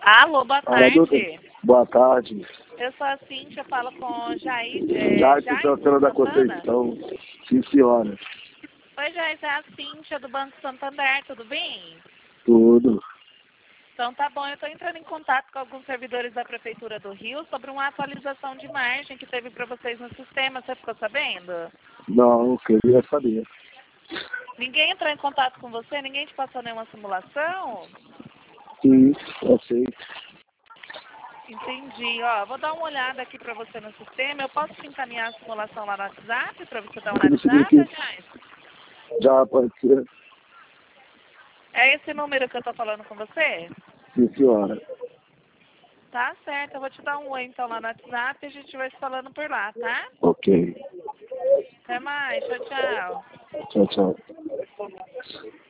Alô, boa Alô, doutor. tarde. Boa tarde. Eu sou a Cíntia, falo com Jair, Jair Santana da Santana. Conceição. Sim, senhora. Oi, Jair, é a Cíntia do Banco Santander, tudo bem? Tudo. Então tá bom, eu estou entrando em contato com alguns servidores da Prefeitura do Rio sobre uma atualização de margem que teve para vocês no sistema, você ficou sabendo? Não, eu queria saber. Ninguém entrou em contato com você? Ninguém te passou nenhuma simulação? Sim, eu sei. Entendi. Ó, vou dar uma olhada aqui para você no sistema. Eu posso te encaminhar a simulação lá no WhatsApp para você dar uma Tudo analisada, significa. Jair? Já pode ser. É esse número que eu tô falando com você? Sim, senhora. Tá certo, eu vou te dar um oi então lá no WhatsApp e a gente vai se falando por lá, tá? Ok. Até mais, tchau, tchau. Tchau, tchau.